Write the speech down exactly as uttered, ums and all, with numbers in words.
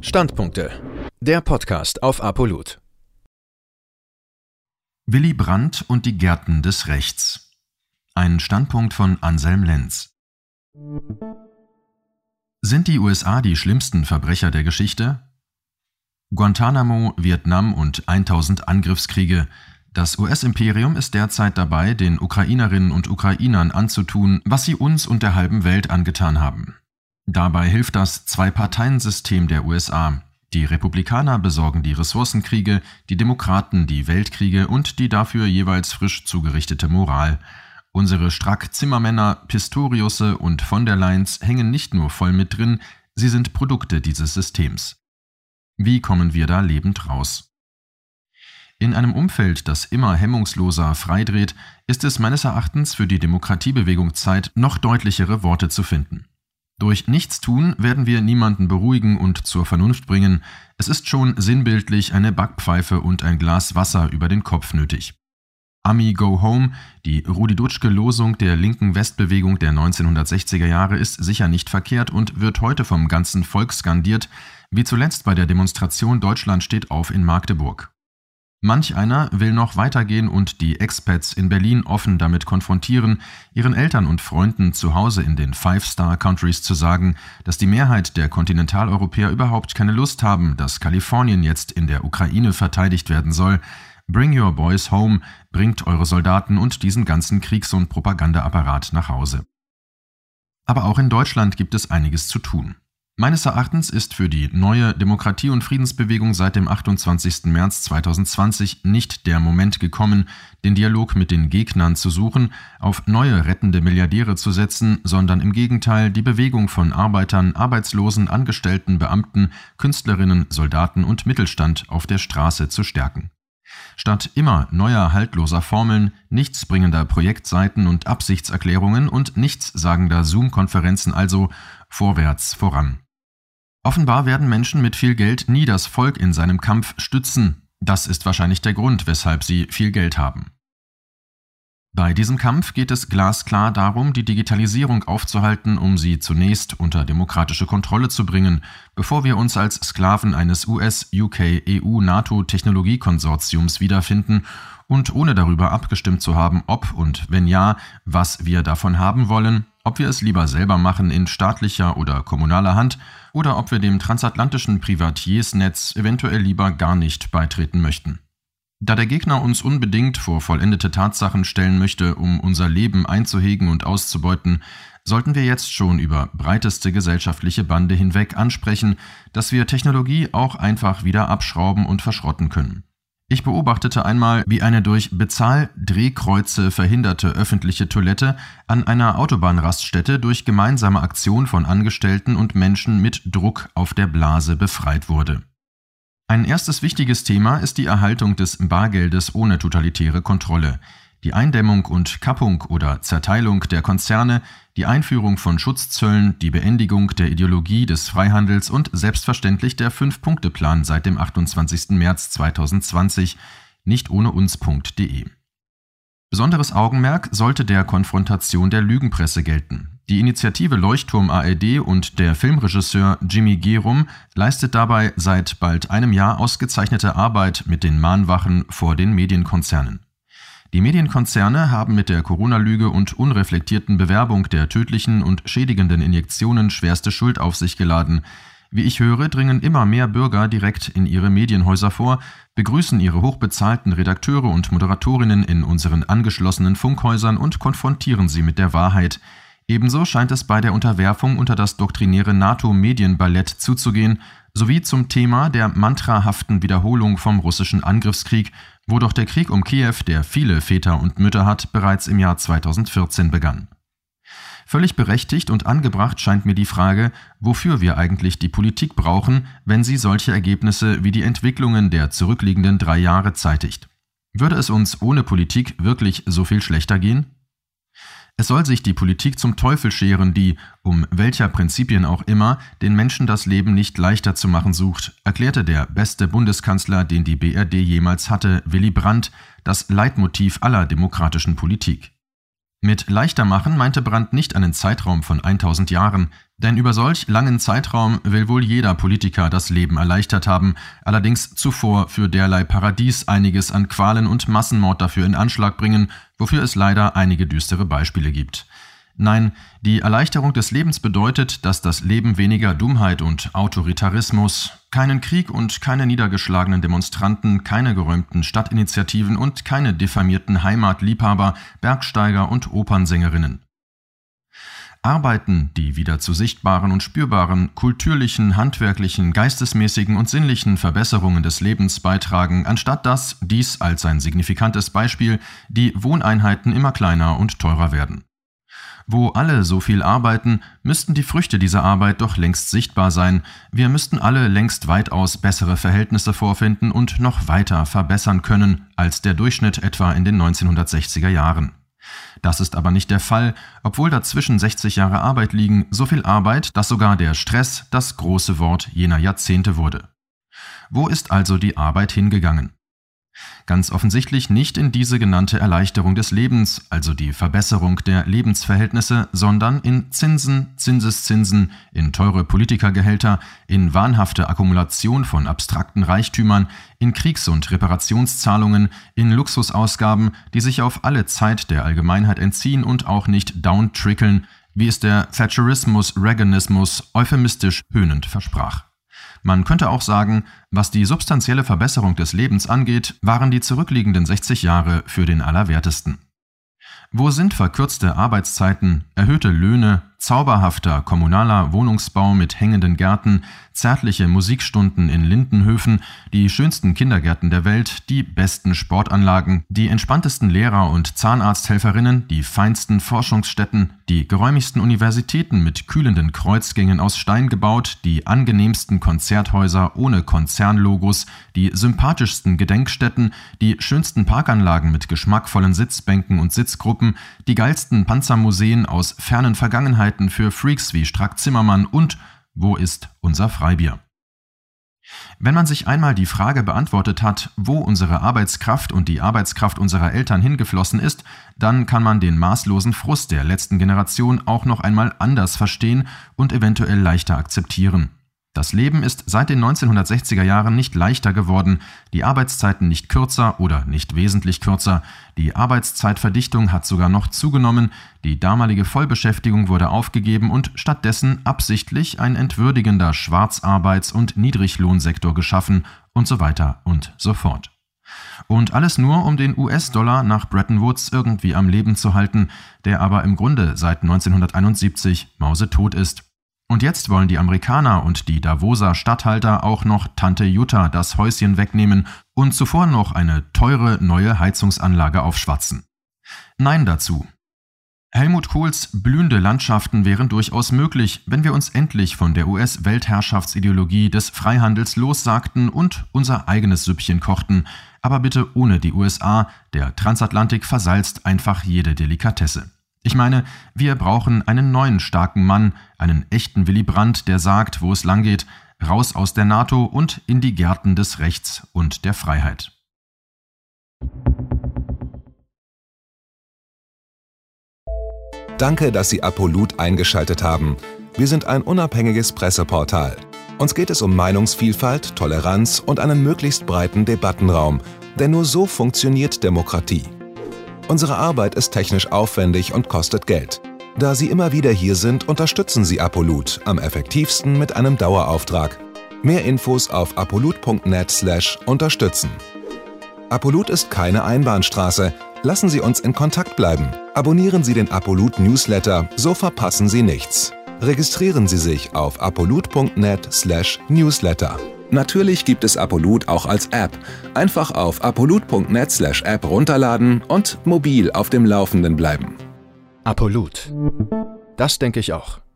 Standpunkte. Der Podcast auf Apolut. Willy Brandt und die Gärten des Rechts. Ein Standpunkt von Anselm Lenz. Sind die U S A die schlimmsten Verbrecher der Geschichte? Guantanamo, Vietnam und tausend Angriffskriege. Das U S-Imperium ist derzeit dabei, den Ukrainerinnen und Ukrainern anzutun, was sie uns und der halben Welt angetan haben. Dabei hilft das Zwei-Parteien-System der U S A. Die Republikaner besorgen die Ressourcenkriege, die Demokraten die Weltkriege und die dafür jeweils frisch zugerichtete Moral. Unsere Strack-Zimmermänner, Pistoriusse und von der Leyen's hängen nicht nur voll mit drin, sie sind Produkte dieses Systems. Wie kommen wir da lebend raus? In einem Umfeld, das immer hemmungsloser freidreht, ist es meines Erachtens für die Demokratiebewegung Zeit, noch deutlichere Worte zu finden. Durch Nichtstun werden wir niemanden beruhigen und zur Vernunft bringen. Es ist schon sinnbildlich eine Backpfeife und ein Glas Wasser über den Kopf nötig. Ami Go Home, die Rudi-Dutschke-Losung der linken Westbewegung der neunzehnhundertsechziger Jahre, ist sicher nicht verkehrt und wird heute vom ganzen Volk skandiert, wie zuletzt bei der Demonstration Deutschland steht auf in Magdeburg. Manch einer will noch weitergehen und die Expats in Berlin offen damit konfrontieren, ihren Eltern und Freunden zu Hause in den Five-Star-Countries zu sagen, dass die Mehrheit der Kontinentaleuropäer überhaupt keine Lust haben, dass Kalifornien jetzt in der Ukraine verteidigt werden soll. Bring your boys home, bringt eure Soldaten und diesen ganzen Kriegs- und Propagandaapparat nach Hause. Aber auch in Deutschland gibt es einiges zu tun. Meines Erachtens ist für die neue Demokratie- und Friedensbewegung seit dem achtundzwanzigsten März zweitausendzwanzig nicht der Moment gekommen, den Dialog mit den Gegnern zu suchen, auf neue rettende Milliardäre zu setzen, sondern im Gegenteil die Bewegung von Arbeitern, Arbeitslosen, Angestellten, Beamten, Künstlerinnen, Soldaten und Mittelstand auf der Straße zu stärken. Statt immer neuer haltloser Formeln, nichtsbringender Projektseiten und Absichtserklärungen und nichtssagender Zoom-Konferenzen also vorwärts voran. Offenbar werden Menschen mit viel Geld nie das Volk in seinem Kampf stützen. Das ist wahrscheinlich der Grund, weshalb sie viel Geld haben. Bei diesem Kampf geht es glasklar darum, die Digitalisierung aufzuhalten, um sie zunächst unter demokratische Kontrolle zu bringen, bevor wir uns als Sklaven eines U S-, U K-, E U-, NATO-Technologiekonsortiums wiederfinden und ohne darüber abgestimmt zu haben, ob und wenn ja, was wir davon haben wollen, ob wir es lieber selber machen in staatlicher oder kommunaler Hand oder ob wir dem transatlantischen Privatiersnetz eventuell lieber gar nicht beitreten möchten. Da der Gegner uns unbedingt vor vollendete Tatsachen stellen möchte, um unser Leben einzuhegen und auszubeuten, sollten wir jetzt schon über breiteste gesellschaftliche Bande hinweg ansprechen, dass wir Technologie auch einfach wieder abschrauben und verschrotten können. Ich beobachtete einmal, wie eine durch Bezahldrehkreuze verhinderte öffentliche Toilette an einer Autobahnraststätte durch gemeinsame Aktion von Angestellten und Menschen mit Druck auf der Blase befreit wurde. Ein erstes wichtiges Thema ist die Erhaltung des Bargeldes ohne totalitäre Kontrolle, die Eindämmung und Kappung oder Zerteilung der Konzerne, die Einführung von Schutzzöllen, die Beendigung der Ideologie des Freihandels und selbstverständlich der Fünf-Punkte-Plan seit dem achtundzwanzigsten März zweitausendzwanzig, nicht ohne uns punkt de. Besonderes Augenmerk sollte der Konfrontation der Lügenpresse gelten. Die Initiative Leuchtturm A R D und der Filmregisseur Jimmy Gerum leistet dabei seit bald einem Jahr ausgezeichnete Arbeit mit den Mahnwachen vor den Medienkonzernen. Die Medienkonzerne haben mit der Corona-Lüge und unreflektierten Bewerbung der tödlichen und schädigenden Injektionen schwerste Schuld auf sich geladen. Wie ich höre, dringen immer mehr Bürger direkt in ihre Medienhäuser vor, begrüßen ihre hochbezahlten Redakteure und Moderatorinnen in unseren angeschlossenen Funkhäusern und konfrontieren sie mit der Wahrheit. Ebenso scheint es bei der Unterwerfung unter das doktrinäre NATO-Medienballett zuzugehen, sowie zum Thema der mantrahaften Wiederholung vom russischen Angriffskrieg, wo doch der Krieg um Kiew, der viele Väter und Mütter hat, bereits im Jahr zweitausendvierzehn begann. Völlig berechtigt und angebracht scheint mir die Frage, wofür wir eigentlich die Politik brauchen, wenn sie solche Ergebnisse wie die Entwicklungen der zurückliegenden drei Jahre zeitigt. Würde es uns ohne Politik wirklich so viel schlechter gehen? Es soll sich die Politik zum Teufel scheren, die, um welcher Prinzipien auch immer, den Menschen das Leben nicht leichter zu machen sucht, erklärte der beste Bundeskanzler, den die B R D jemals hatte, Willy Brandt, das Leitmotiv aller demokratischen Politik. Mit leichter machen meinte Brandt nicht einen Zeitraum von tausend Jahren, denn über solch langen Zeitraum will wohl jeder Politiker das Leben erleichtert haben, allerdings zuvor für derlei Paradies einiges an Qualen und Massenmord dafür in Anschlag bringen, wofür es leider einige düstere Beispiele gibt. Nein, die Erleichterung des Lebens bedeutet, dass das Leben weniger Dummheit und Autoritarismus, keinen Krieg und keine niedergeschlagenen Demonstranten, keine geräumten Stadtinitiativen und keine diffamierten Heimatliebhaber, Bergsteiger und Opernsängerinnen. Arbeiten, die wieder zu sichtbaren und spürbaren, kulturlichen, handwerklichen, geistesmäßigen und sinnlichen Verbesserungen des Lebens beitragen, anstatt dass, dies als ein signifikantes Beispiel, die Wohneinheiten immer kleiner und teurer werden. Wo alle so viel arbeiten, müssten die Früchte dieser Arbeit doch längst sichtbar sein. Wir müssten alle längst weitaus bessere Verhältnisse vorfinden und noch weiter verbessern können als der Durchschnitt etwa in den neunzehnhundertsechziger Jahren. Das ist aber nicht der Fall, obwohl dazwischen sechzig Jahre Arbeit liegen, so viel Arbeit, dass sogar der Stress das große Wort jener Jahrzehnte wurde. Wo ist also die Arbeit hingegangen? Ganz offensichtlich nicht in diese genannte Erleichterung des Lebens, also die Verbesserung der Lebensverhältnisse, sondern in Zinsen, Zinseszinsen, in teure Politikergehälter, in wahnhafte Akkumulation von abstrakten Reichtümern, in Kriegs- und Reparationszahlungen, in Luxusausgaben, die sich auf alle Zeit der Allgemeinheit entziehen und auch nicht downtrickeln, wie es der Thatcherismus-Reaganismus euphemistisch höhnend versprach. Man könnte auch sagen, was die substanzielle Verbesserung des Lebens angeht, waren die zurückliegenden sechzig Jahre für den Allerwertesten. Wo sind verkürzte Arbeitszeiten, erhöhte Löhne, zauberhafter kommunaler Wohnungsbau mit hängenden Gärten, zärtliche Musikstunden in Lindenhöfen, die schönsten Kindergärten der Welt, die besten Sportanlagen, die entspanntesten Lehrer und Zahnarzthelferinnen, die feinsten Forschungsstätten, die geräumigsten Universitäten mit kühlenden Kreuzgängen aus Stein gebaut, die angenehmsten Konzerthäuser ohne Konzernlogos, die sympathischsten Gedenkstätten, die schönsten Parkanlagen mit geschmackvollen Sitzbänken und Sitzgruppen, die geilsten Panzermuseen aus fernen Vergangenheiten für Freaks wie Strack-Zimmermann und wo ist unser Freibier? Wenn man sich einmal die Frage beantwortet hat, wo unsere Arbeitskraft und die Arbeitskraft unserer Eltern hingeflossen ist, dann kann man den maßlosen Frust der letzten Generation auch noch einmal anders verstehen und eventuell leichter akzeptieren. Das Leben ist seit den neunzehnhundertsechziger Jahren nicht leichter geworden, die Arbeitszeiten nicht kürzer oder nicht wesentlich kürzer, die Arbeitszeitverdichtung hat sogar noch zugenommen, die damalige Vollbeschäftigung wurde aufgegeben und stattdessen absichtlich ein entwürdigender Schwarzarbeits- und Niedriglohnsektor geschaffen und so weiter und so fort. Und alles nur, um den U S-Dollar nach Bretton Woods irgendwie am Leben zu halten, der aber im Grunde seit neunzehnhunderteinundsiebzig mausetot ist. Und jetzt wollen die Amerikaner und die Davoser Statthalter auch noch Tante Jutta das Häuschen wegnehmen und zuvor noch eine teure neue Heizungsanlage aufschwatzen. Nein dazu. Helmut Kohls blühende Landschaften wären durchaus möglich, wenn wir uns endlich von der U S-Weltherrschaftsideologie des Freihandels lossagten und unser eigenes Süppchen kochten, aber bitte ohne die U S A, der Transatlantik versalzt einfach jede Delikatesse. Ich meine, wir brauchen einen neuen starken Mann, einen echten Willy Brandt, der sagt, wo es langgeht, raus aus der NATO und in die Gärten des Rechts und der Freiheit. Danke, dass Sie Apolut eingeschaltet haben. Wir sind ein unabhängiges Presseportal. Uns geht es um Meinungsvielfalt, Toleranz und einen möglichst breiten Debattenraum, denn nur so funktioniert Demokratie. Unsere Arbeit ist technisch aufwendig und kostet Geld. Da Sie immer wieder hier sind, unterstützen Sie Apolut am effektivsten mit einem Dauerauftrag. Mehr Infos auf apolut punkt net slash unterstützen. Apolut ist keine Einbahnstraße. Lassen Sie uns in Kontakt bleiben. Abonnieren Sie den Apolut Newsletter, so verpassen Sie nichts. Registrieren Sie sich auf apolut punkt net slash newsletter. Natürlich gibt es Apolut auch als App. Einfach auf apolut punkt net slash app runterladen und mobil auf dem Laufenden bleiben. Apolut. Das denke ich auch.